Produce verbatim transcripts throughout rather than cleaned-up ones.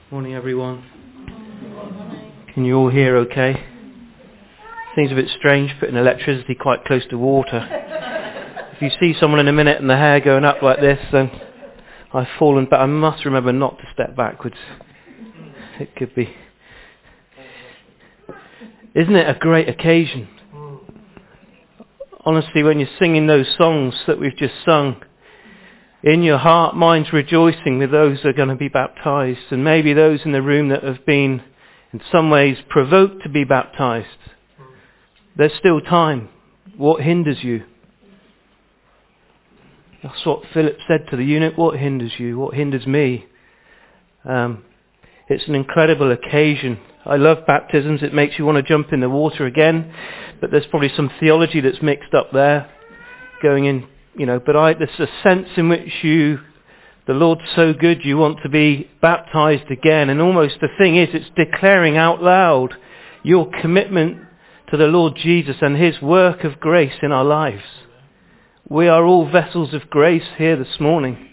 Morning, everyone. Can you all hear okay? Seems a bit strange putting electricity quite close to water. If you see someone in a minute and the hair going up like this, then I've fallen back. I must remember not to step backwards. It could be. Isn't it a great occasion? Honestly, when you're singing those songs that we've just sung, in your heart, mind's rejoicing with those that are going to be baptized, and maybe those in the room that have been, in some ways, provoked to be baptized. There's still time. What hinders you? That's what Philip said to the eunuch. What hinders you? What hinders me? Um, it's an incredible occasion. I love baptisms. It makes you want to jump in the water again, but there's probably some theology that's mixed up there, going in. You know, but I, there's a sense in which you, the Lord's so good, you want to be baptized again. And almost the thing is, it's declaring out loud your commitment to the Lord Jesus and his work of grace in our lives. We are all vessels of grace here this morning.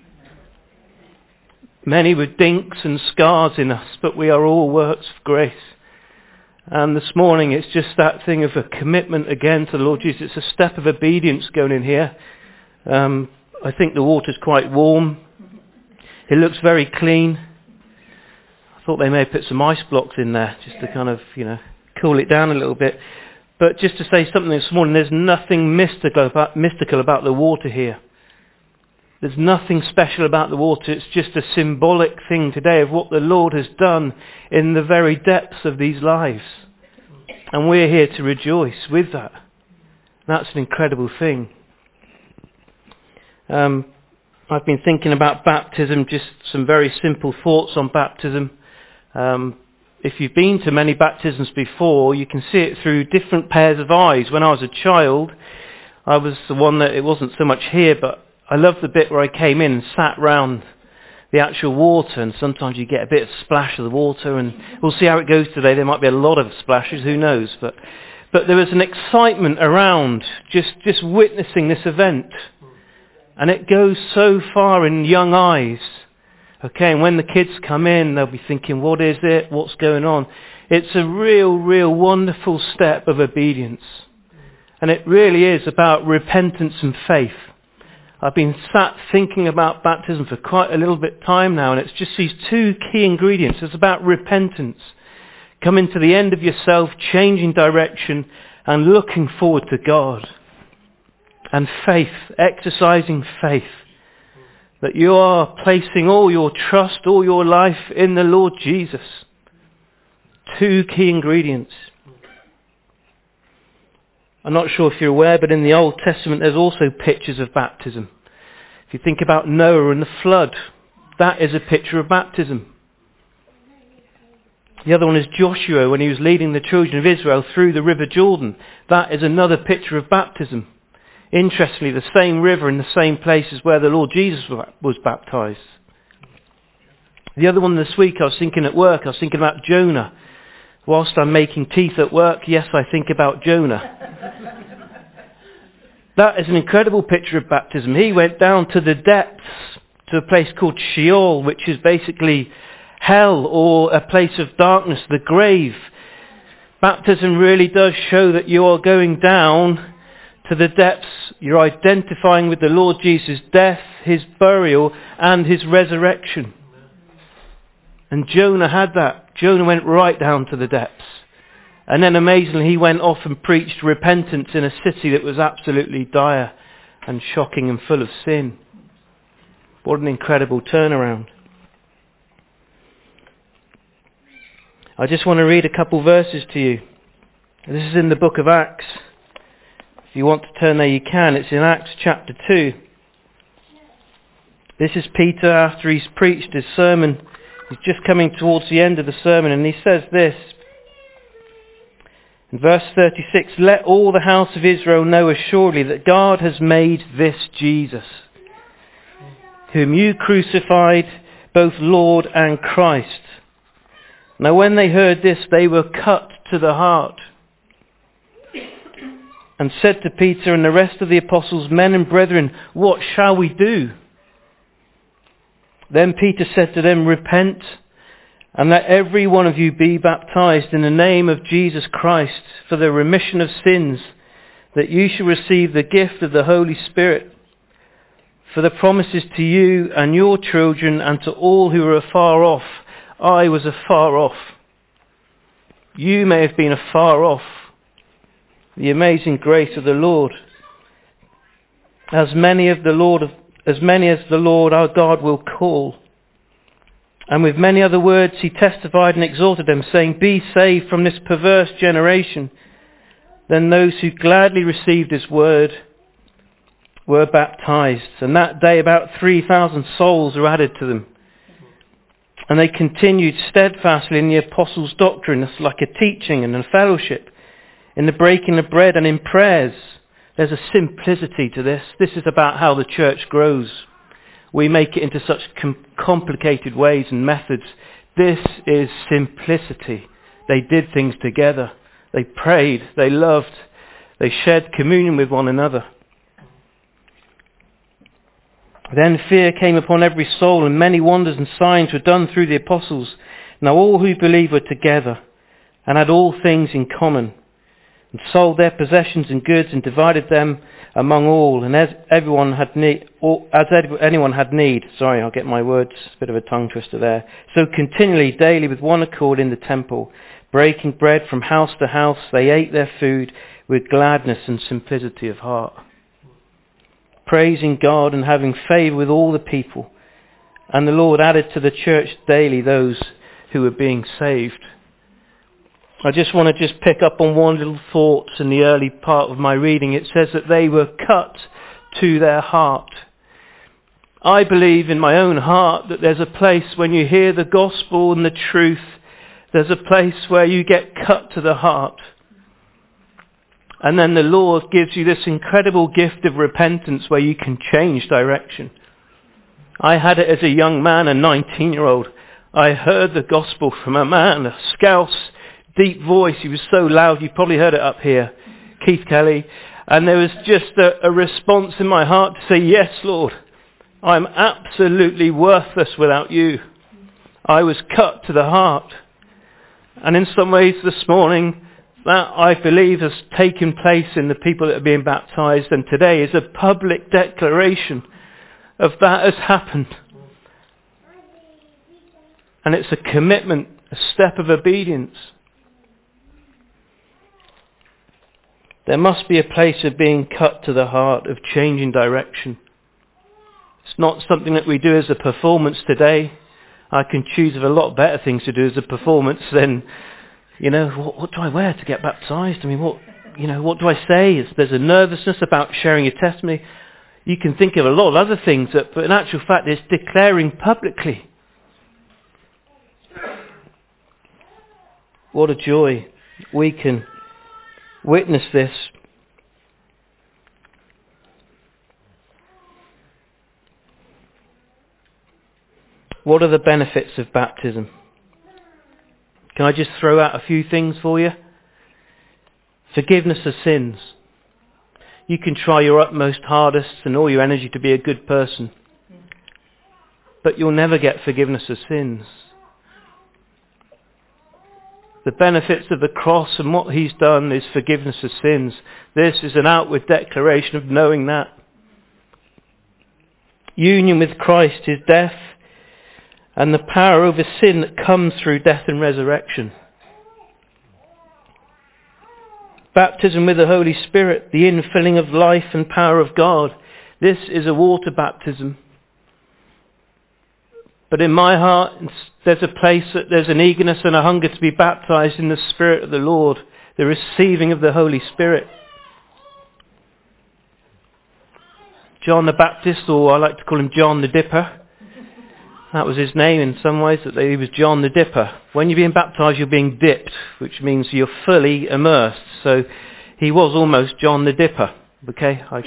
Many with dinks and scars in us, but we are all works of grace. And this morning it's just that thing of a commitment again to the Lord Jesus. It's a step of obedience going in here. Um, I think the water's quite warm. It looks very clean. I thought they may have put some ice blocks in there just to kind of, you know, cool it down a little bit. But just to say something this morning, there's nothing mystical about, mystical about the water here. There's nothing special about the water. It's just a symbolic thing today of what the Lord has done in the very depths of these lives. And we're here to rejoice with that. That's an incredible thing. Um, I've been thinking about baptism, just some very simple thoughts on baptism. Um, if you've been to many baptisms before, you can see it through different pairs of eyes. When I was a child, I was the one that, it wasn't so much here, but I loved the bit where I came in and sat round the actual water, and sometimes you get a bit of splash of the water, and we'll see how it goes today. There might be a lot of splashes, who knows, but but there was an excitement around just, just witnessing this event. And it goes so far in young eyes. Okay, and when the kids come in, they'll be thinking, what is it? What's going on? It's a real, real wonderful step of obedience. And it really is about repentance and faith. I've been sat thinking about baptism for quite a little bit of time now, and it's just these two key ingredients. It's about repentance. Coming to the end of yourself, changing direction, and looking forward to God. And faith, exercising faith, that you are placing all your trust, all your life in the Lord Jesus. Two key ingredients. I'm not sure if you're aware, but in the Old Testament there's also pictures of baptism. If you think about Noah and the flood, that is a picture of baptism. The other one is Joshua when he was leading the children of Israel through the River Jordan. That is another picture of baptism. Interestingly, the same river in the same places where the Lord Jesus was baptized. The other one this week, I was thinking at work, I was thinking about Jonah. Whilst I'm making teeth at work, yes, I think about Jonah. That is an incredible picture of baptism. He went down to the depths, to a place called Sheol, which is basically hell or a place of darkness, the grave. Baptism really does show that you are going down to the depths. You're identifying with the Lord Jesus' death, his burial, and his resurrection. And Jonah had that. Jonah went right down to the depths. And then amazingly, he went off and preached repentance in a city that was absolutely dire and shocking and full of sin. What an incredible turnaround. I just want to read a couple verses to you. This is in the book of Acts. If you want to turn there, you can. It's in Acts chapter two. This is Peter after he's preached his sermon. He's just coming towards the end of the sermon, and he says this. In verse thirty-six, let all the house of Israel know assuredly that God has made this Jesus, whom you crucified, both Lord and Christ. Now when they heard this, they were cut to the heart, and said to Peter and the rest of the apostles, men and brethren, what shall we do? Then Peter said to them, repent And let every one of you be baptized in the name of Jesus Christ for the remission of sins, that you shall receive the gift of the Holy Spirit. For the promises to you and your children and to all who are afar off. I was afar off. You may have been afar off. The amazing grace of the Lord. As many of the Lord, as many as the Lord our God will call. And with many other words he testified and exhorted them, saying, be saved from this perverse generation. Then those who gladly received his word were baptized. And that day about three thousand souls were added to them. And they continued steadfastly in the apostles' doctrine. That's like a teaching and a fellowship, in the breaking of bread and in prayers. There's a simplicity to this. This is about how the church grows. We make it into such com- complicated ways and methods. This is simplicity. They did things together. They prayed. They loved. They shared communion with one another. Then fear came upon every soul, and many wonders and signs were done through the apostles. Now all who believed were together and had all things in common, and sold their possessions and goods and divided them among all, and as everyone had need, or as anyone had need. Sorry, I'll get my words, a bit of a tongue twister there. So continually, daily, with one accord in the temple, breaking bread from house to house, they ate their food with gladness and simplicity of heart, praising God and having favour with all the people. And the Lord added to the church daily those who were being saved. I just want to just pick up on one little thought in the early part of my reading. It says that they were cut to their heart. I believe in my own heart that there's a place when you hear the gospel and the truth, there's a place where you get cut to the heart. And then the Lord gives you this incredible gift of repentance where you can change direction. I had it as a young man, a nineteen-year-old. I heard the gospel from a man, a Scouse, deep voice. He was so loud, you probably heard it up here, Keith Kelly. And there was just a, a response in my heart to say, yes, Lord, I'm absolutely worthless without you. I was cut to the heart. And in some ways this morning, that I believe has taken place in the people that are being baptized, and today is a public declaration of that has happened. And it's a commitment, a step of obedience. There must be a place of being cut to the heart, of changing direction. It's not something that we do as a performance today. I can choose of a lot better things to do as a performance than, you know, what, what do I wear to get baptized? I mean, what, you know, what do I say? Is, there's a nervousness about sharing your testimony. You can think of a lot of other things, that, but in actual fact, it's declaring publicly. What a joy. We can witness this. What are the benefits of baptism? Can I just throw out a few things for you? Forgiveness of sins. You can try your utmost hardest and all your energy to be a good person, but you'll never get forgiveness of sins. The benefits of the cross and what he's done is forgiveness of sins. This is an outward declaration of knowing that. Union with Christ, his death, and the power over sin that comes through death and resurrection. Baptism with the Holy Spirit, the infilling of life and power of God. This is a water baptism. But in my heart, there's a place that there's an eagerness and a hunger to be baptized in the Spirit of the Lord, the receiving of the Holy Spirit. John the Baptist, or I like to call him John the Dipper. That was his name in some ways, that he was John the Dipper. When you're being baptized, you're being dipped, which means you're fully immersed. So he was almost John the Dipper. Okay? I...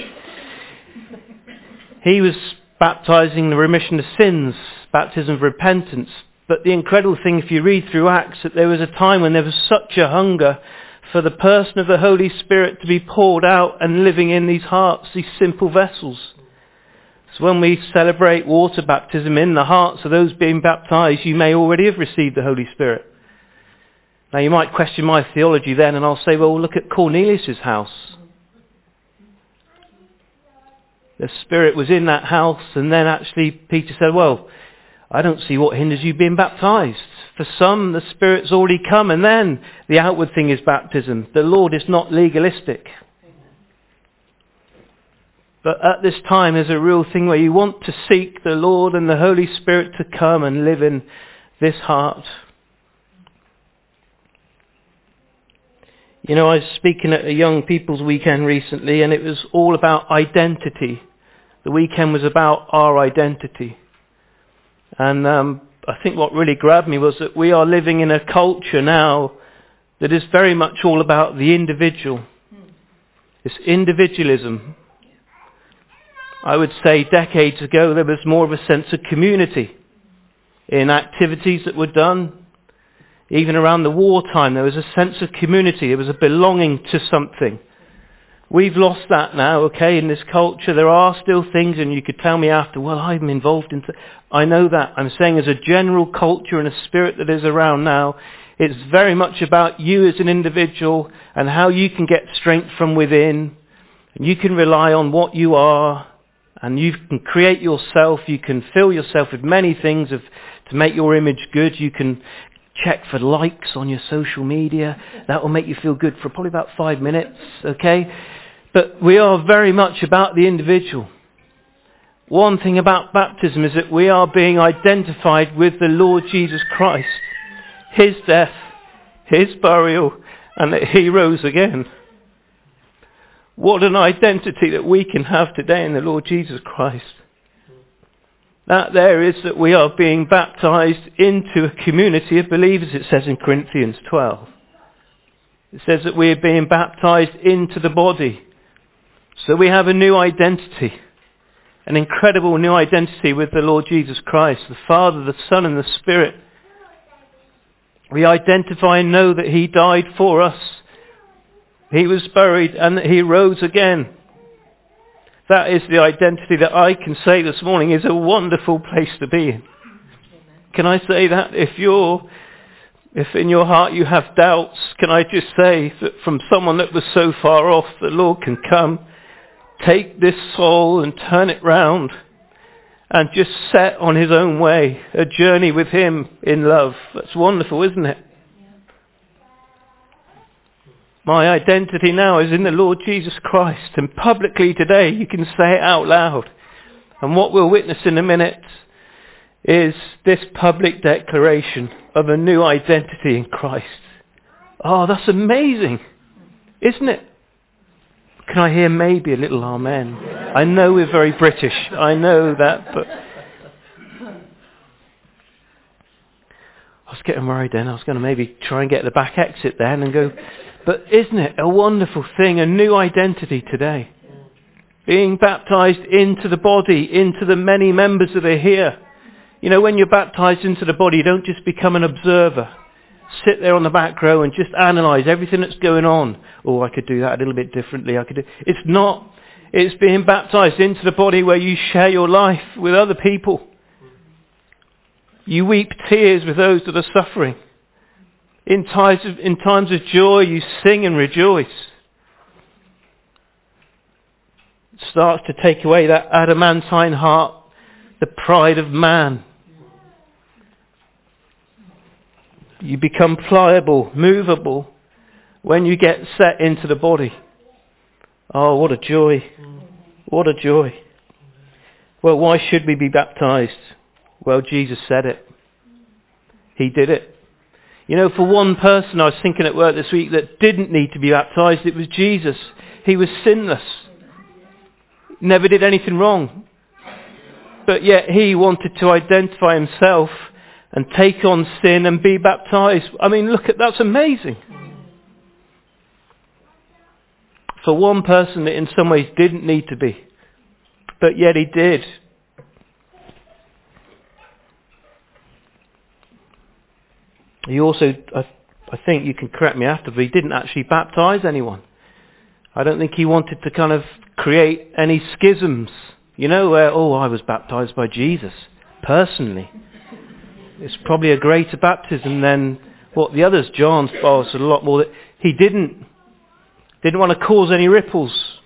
He was baptizing the remission of sins, baptism of repentance. But the incredible thing, if you read through Acts, that there was a time when there was such a hunger for the person of the Holy Spirit to be poured out and living in these hearts, these simple vessels. So when we celebrate water baptism in the hearts of those being baptized, you may already have received the Holy Spirit. Now you might question my theology then, and I'll say, well, look at Cornelius' house. The Spirit was in that house, and then actually Peter said, well, I don't see what hinders you being baptized. For some, the Spirit's already come, and then the outward thing is baptism. The Lord is not legalistic. But at this time, there's a real thing where you want to seek the Lord and the Holy Spirit to come and live in this heart. You know, I was speaking at a young people's weekend recently, and it was all about identity. The weekend was about our identity. And um, I think what really grabbed me was that we are living in a culture now that is very much all about the individual. It's individualism. I would say decades ago there was more of a sense of community in activities that were done. Even around the wartime there was a sense of community. It was a belonging to something. We've lost that now, okay, in this culture. There are still things, and you could tell me after, well, I'm involved in... Th-. I know that. I'm saying as a general culture and a spirit that is around now, it's very much about you as an individual and how you can get strength from within. And you can rely on what you are, and you can create yourself. You can fill yourself with many things of, to make your image good. You can check for likes on your social media. That will make you feel good for probably about five minutes, okay? But we are very much about the individual. One thing about baptism is that we are being identified with the Lord Jesus Christ, his death, his burial, and that he rose again. What an identity that we can have today in the Lord Jesus Christ. That there is that we are being baptized into a community of believers, it says in Corinthians twelve. It says that we are being baptized into the body. So we have a new identity, an incredible new identity with the Lord Jesus Christ, the Father, the Son and the Spirit. We identify and know that he died for us. He was buried and that he rose again. That is the identity that I can say this morning is a wonderful place to be in. Can I say that? If you're, if in your heart you have doubts, can I just say that from someone that was so far off, the Lord can come, take this soul and turn it round and just set on his own way, a journey with him in love. That's wonderful, isn't it? My identity now is in the Lord Jesus Christ, and publicly today you can say it out loud. And what we'll witness in a minute is this public declaration of a new identity in Christ. Oh, that's amazing, isn't it? Can I hear maybe a little amen? I know we're very British, I know that, but I was getting worried then. I was going to maybe try and get the back exit then and go... But isn't it a wonderful thing, a new identity today? Being baptized into the body, into the many members that are here. You know, when you're baptized into the body, you don't just become an observer. Sit there on the back row and just analyse everything that's going on. Oh, I could do that a little bit differently. I could do... It's not. It's being baptized into the body where you share your life with other people. You weep tears with those that are suffering. In times of, in times of joy, you sing and rejoice. It starts to take away that adamantine heart, the pride of man. You become pliable, movable, when you get set into the body. Oh, what a joy. What a joy. Well, why should we be baptized? Well, Jesus said it. He did it. You know, for one person I was thinking at work this week that didn't need to be baptized, it was Jesus. He was sinless. Never did anything wrong. But yet he wanted to identify himself and take on sin and be baptized. I mean, look at, that's amazing. For one person that in some ways didn't need to be, but yet he did. He also, I, I think you can correct me after, but he didn't actually baptize anyone. I don't think he wanted to kind of create any schisms You know where, oh, I was baptized by Jesus, personally. It's probably a greater baptism than what the others, John's, oh, it's a lot more. That he didn't, didn't want to cause any ripples.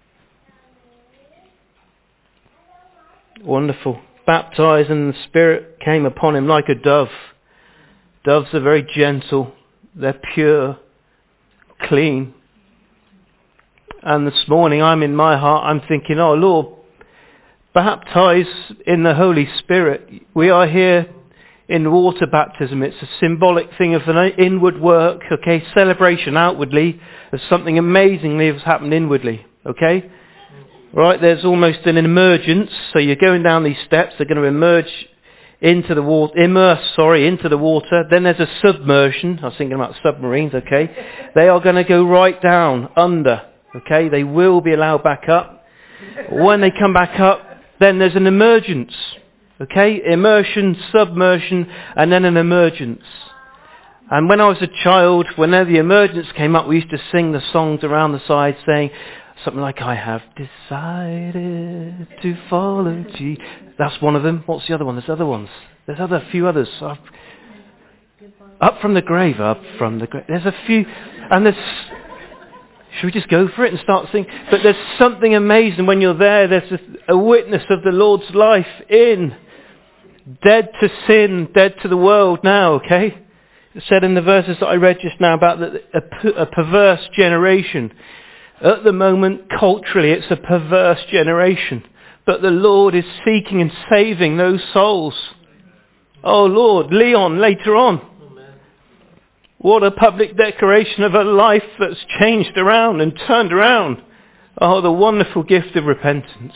Wonderful. Baptized and the Spirit came upon him like a dove. Doves are very gentle. They're pure, clean. And this morning I'm in my heart, I'm thinking, oh Lord, baptize in the Holy Spirit. We are here in water baptism. It's a symbolic thing of an inward work, okay? Celebration outwardly of something amazingly has happened inwardly, okay? Right, there's almost an emergence. So you're going down these steps, they're going to emerge into the water, immerse, sorry, into the water. Then there's a submersion. I was thinking about submarines, okay? They are going to go right down, under, okay? They will be allowed back up. When they come back up, then there's an emergence, okay? Immersion, submersion, and then an emergence. And when I was a child, whenever the emergence came up, we used to sing the songs around the side saying, something like, I have decided to follow Jesus. That's one of them. What's the other one? There's other ones. There's other a few others. Up, up from the grave, up from the grave. There's a few. And there's... Should we just go for it and start singing? But there's something amazing when you're there. There's a, a witness of the Lord's life in. Dead to sin, dead to the world now, okay? It said in the verses that I read just now about the, a, a perverse generation. At the moment, culturally, it's a perverse generation. But the Lord is seeking and saving those souls. Oh Lord, Leon later on. What a public declaration of a life that's changed around and turned around. Oh, the wonderful gift of repentance.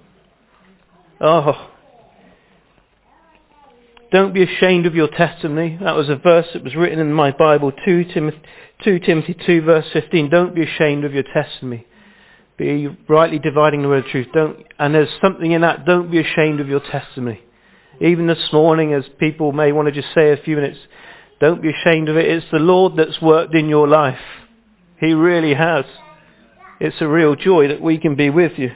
Oh. Don't be ashamed of your testimony. That was a verse that was written in my Bible, two Timothy, two Timothy two verse fifteen. Don't be ashamed of your testimony. Be rightly dividing the word of truth. Don't, and there's something in that, don't be ashamed of your testimony. Even this morning, as people may want to just say a few minutes, don't be ashamed of it. It's the Lord that's worked in your life. He really has. It's a real joy that we can be with you.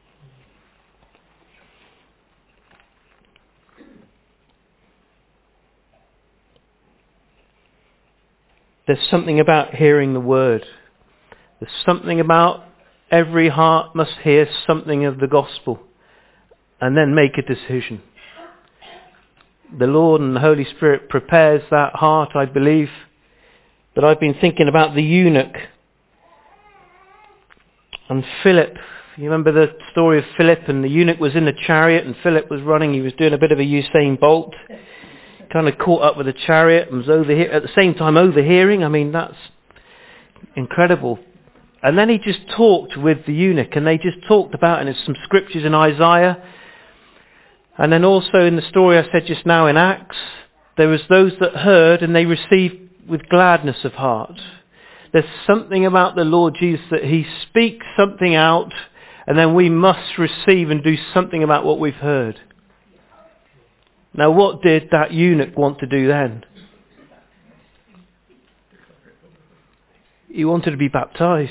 There's something about hearing the word. There's something about every heart must hear something of the gospel and then make a decision. The Lord and the Holy Spirit prepares that heart, I believe. But I've been thinking about the eunuch and Philip. You remember the story of Philip, and the eunuch was in the chariot and Philip was running. He was doing a bit of a Usain Bolt. Kind of caught up with the chariot and was overhe- at the same time overhearing. I mean, that's incredible. And then he just talked with the eunuch, and they just talked about, and there's some scriptures in Isaiah. And then also in the story I said just now in Acts, there was those that heard and they received with gladness of heart. There's something about the Lord Jesus that he speaks something out, and then we must receive and do something about what we've heard. Now, what did that eunuch want to do then? He wanted to be baptized.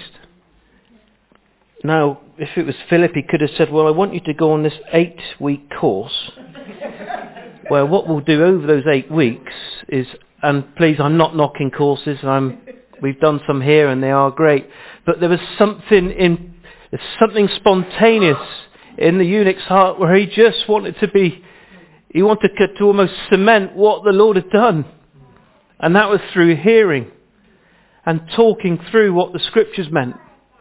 Now, if it was Philip, he could have said, well, I want you to go on this eight-week course, where what we'll do over those eight weeks is, and please, I'm not knocking courses, I'm, we've done some here and they are great, but there was something in, there's something spontaneous in the eunuch's heart where he just wanted to be, he wanted to, to almost cement what the Lord had done. And that was through hearing and talking through what the scriptures meant.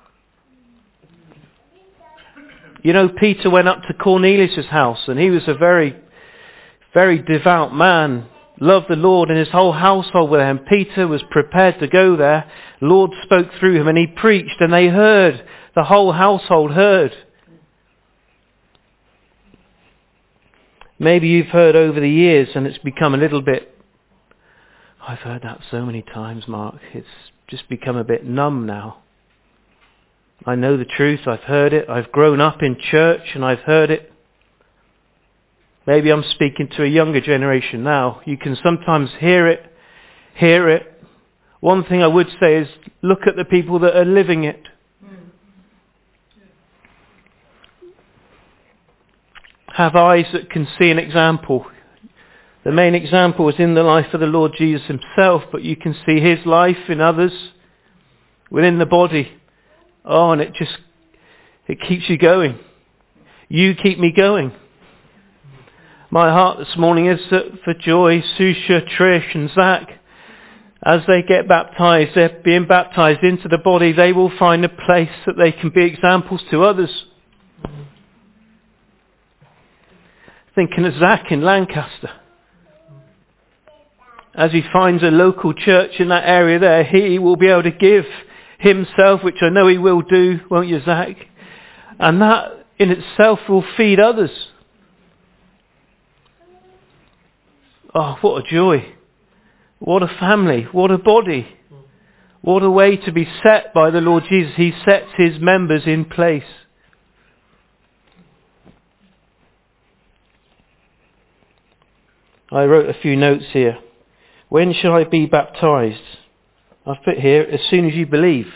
You know, Peter went up to Cornelius' house, and he was a very, very devout man, loved the Lord, and his whole household were there. And Peter was prepared to go there. The Lord spoke through him, and he preached, and they heard. The whole household heard. Maybe you've heard over the years, and it's become a little bit, I've heard that so many times, Mark. It's just become a bit numb now. I know the truth, I've heard it, I've grown up in church and I've heard it. Maybe I'm speaking to a younger generation now. You can sometimes hear it, hear it. One thing I would say is look at the people that are living it. have eyes that can see an example. The main example is in the life of the Lord Jesus himself, but you can see his life in others within the body. Oh, and it just, it keeps you going. You keep me going. My heart this morning is that for Joy, Susha, Trish and Zach, as they get baptized, they're being baptized into the body, they will find a place that they can be examples to others. Thinking of Zach in Lancaster. As he finds a local church in that area there, he will be able to give himself, which I know he will do, won't you, Zach? And that in itself will feed others. Oh, what a joy. What a family. What a body. What a way to be set by the Lord Jesus. He sets his members in place. I wrote a few notes here. When shall I be baptized? I've put here, as soon as you believe.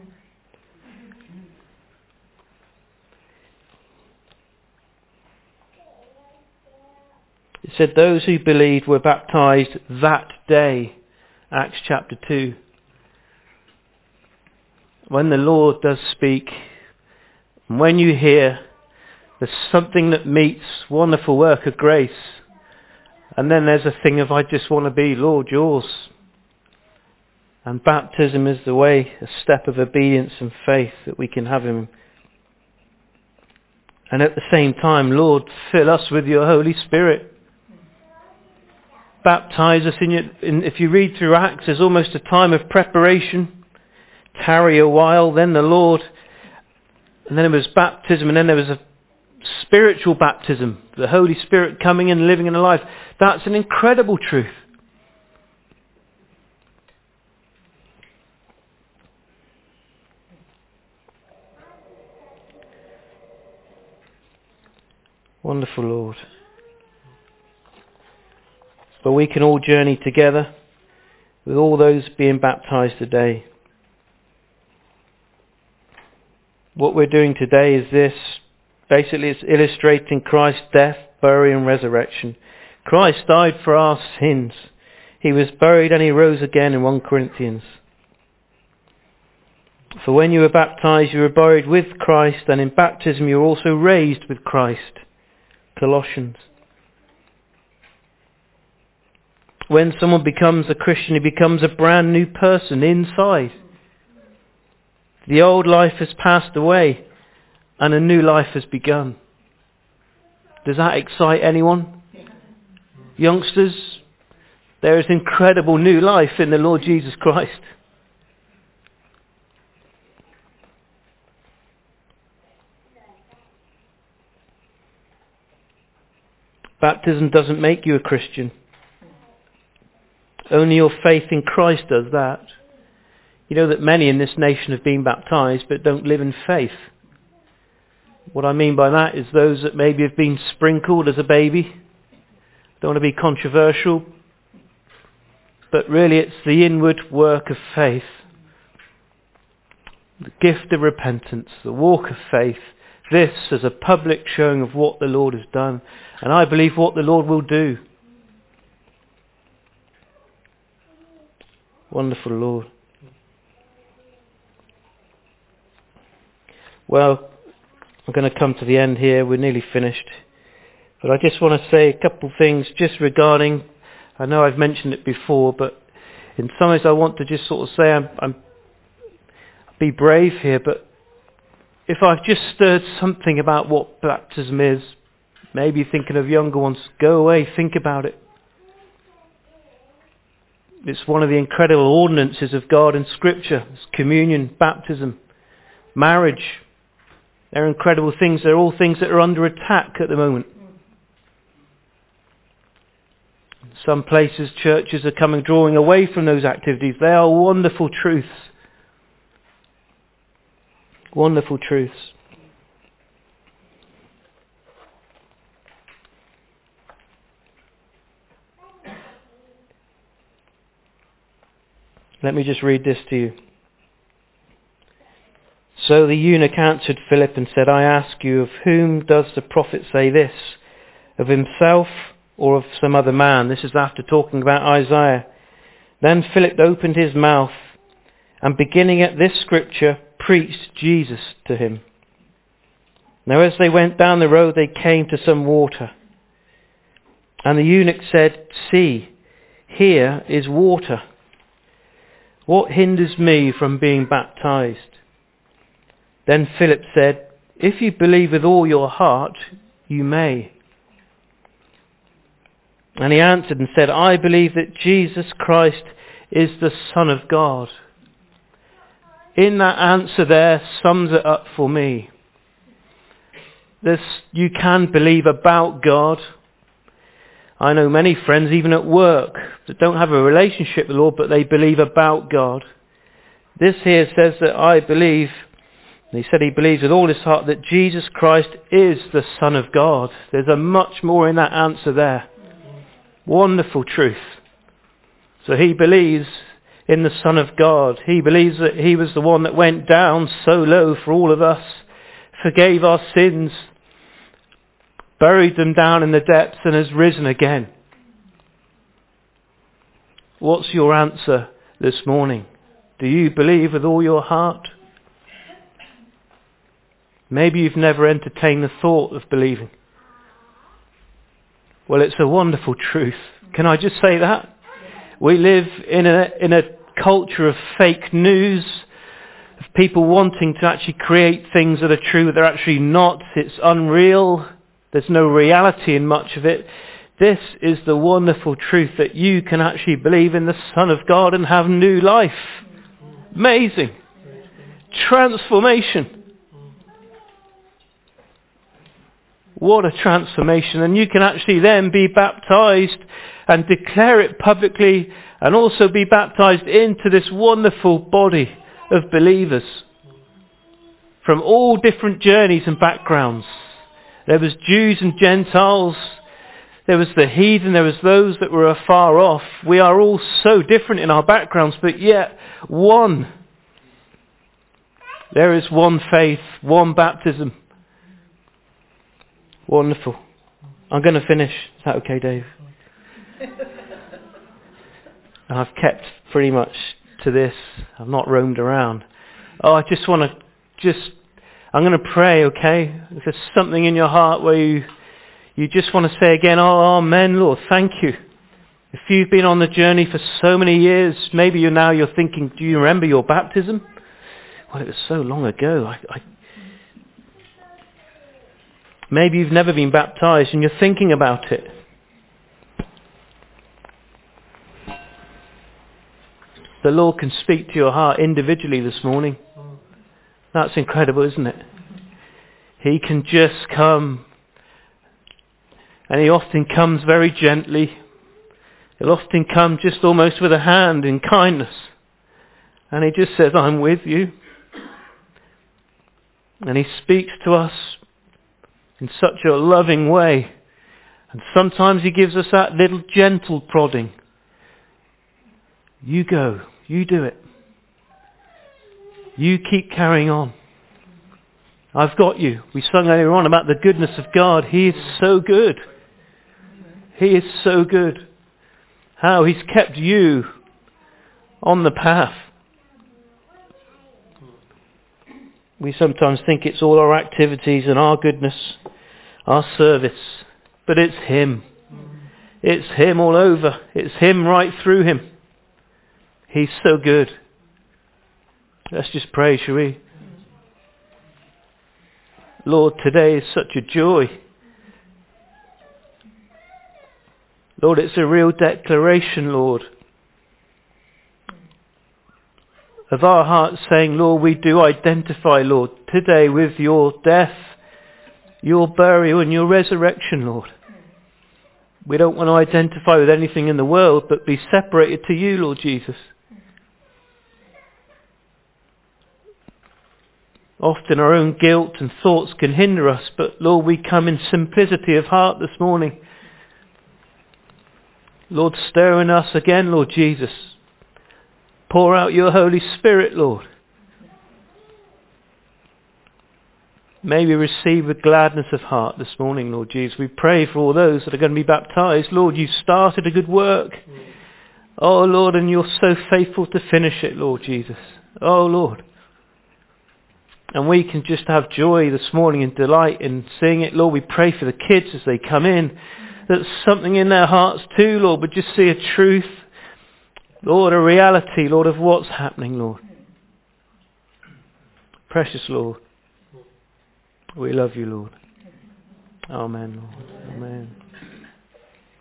It said those who believed were baptized that day. Acts chapter two. When the Lord does speak, when you hear, there's something that meets wonderful work of grace. And then there's a thing of I just want to be, Lord, yours. And baptism is the way, a step of obedience and faith that we can have him. And at the same time, Lord, fill us with your Holy Spirit. Baptize us in your, in, if you read through Acts, there's almost a time of preparation. Tarry a while, then the Lord, and then it was baptism, and then there was a spiritual baptism, the Holy Spirit coming and living in a life. That's an incredible truth. Wonderful Lord. But we can all journey together with all those being baptized today. What we're doing today is this. Basically, it's illustrating Christ's death, burial and resurrection. Christ died for our sins. He was buried and he rose again in First Corinthians. For when you were baptized, you were buried with Christ, and in baptism you were also raised with Christ. Colossians. When someone becomes a Christian, he becomes a brand new person inside. The old life has passed away and a new life has begun. Does that excite anyone? Youngsters, there is incredible new life in the Lord Jesus Christ. Baptism doesn't make you a Christian. Only your faith in Christ does that. You know that many in this nation have been baptized but don't live in faith. What I mean by that is those that maybe have been sprinkled as a baby. Don't want to be controversial, but really it's the inward work of faith. The gift of repentance, the walk of faith. This as a public showing of what the Lord has done. And I believe what the Lord will do. Wonderful Lord. Well, I'm going to come to the end here. We're nearly finished. But I just want to say a couple of things just regarding, I know I've mentioned it before, but in some ways I want to just sort of say I'm, I'm be brave here, but if I've just stirred something about what baptism is, maybe thinking of younger ones, go away, think about it. It's one of the incredible ordinances of God in Scripture. It's communion, baptism, marriage. They're incredible things. They're all things that are under attack at the moment. Some places, churches are coming, drawing away from those activities. They are wonderful truths. Wonderful truths. Let me just read this to you. So the eunuch answered Philip and said, I ask you, of whom does the prophet say this? of himself or of some other man. This is after talking about Isaiah. Then Philip opened his mouth and, beginning at this scripture, preached Jesus to him. Now as they went down the road, they came to some water. And the eunuch said, "See, here is water. What hinders me from being baptized?" Then Philip said, "If you believe with all your heart, you may." And he answered and said, "I believe that Jesus Christ is the Son of God." In that answer there sums it up for me. This, you can believe about God. I know many friends, even at work, that don't have a relationship with the Lord, but they believe about God. This here says that I believe, and he said he believes with all his heart, that Jesus Christ is the Son of God. There's a much more in that answer there. Wonderful truth. So he believes in the Son of God. He believes that he was the one that went down so low for all of us, forgave our sins, buried them down in the depths, and has risen again. What's your answer this morning? Do you believe with all your heart? Maybe you've never entertained the thought of believing. Well, it's a wonderful truth. Can I just say that? We live in a, in a culture of fake news, of people wanting to actually create things that are true but they're actually not. It's unreal. There's no reality in much of it. This is the wonderful truth that you can actually believe in the Son of God and have new life. Amazing. Transformation. What a transformation. And you can actually then be baptized and declare it publicly, and also be baptized into this wonderful body of believers from all different journeys and backgrounds. There was Jews and Gentiles. There was the heathen. There was those that were afar off. We are all so different in our backgrounds, but yet one. There is one faith, one baptism. Wonderful. I'm going to finish. Is that okay, Dave? And I've kept pretty much to this. I've not roamed around. Oh, I just want to just, I'm going to pray, okay? If there's something in your heart where you, you just want to say again, oh, amen, Lord, thank you. If you've been on the journey for so many years, maybe you're now you're thinking, do you remember your baptism? Well, it was so long ago. I, I, maybe you've never been baptized and you're thinking about it. The Lord can speak to your heart individually this morning. That's incredible, isn't it? He can just come. And he often comes very gently. He'll often come just almost with a hand in kindness. And he just says, I'm with you. And he speaks to us in such a loving way. And sometimes he gives us that little gentle prodding. You go. You do it. You keep carrying on. I've got you. We sung earlier on about the goodness of God. He is so good. He is so good. How he's kept you on the path. We sometimes think it's all our activities and our goodness, our service. But it's him. It's him all over. It's him right through him. He's so good. Let's just pray, shall we? Lord, today is such a joy. Lord, it's a real declaration, Lord, of our hearts saying, Lord, we do identify, Lord, today with your death, your burial and your resurrection, Lord. We don't want to identify with anything in the world, but be separated to you, Lord Jesus. Often our own guilt and thoughts can hinder us, but Lord, we come in simplicity of heart this morning. Lord, stir in us again, Lord Jesus. Pour out your Holy Spirit, Lord. May we receive with gladness of heart this morning, Lord Jesus. We pray for all those that are going to be baptised. Lord, you've started a good work. Oh, Lord, and you're so faithful to finish it, Lord Jesus. Oh, Lord. And we can just have joy this morning and delight in seeing it, Lord. We pray for the kids as they come in. That something in their hearts too, Lord, but just see a truth, Lord, a reality, Lord, of what's happening, Lord. Precious Lord. We love you, Lord. Amen, Lord. Amen.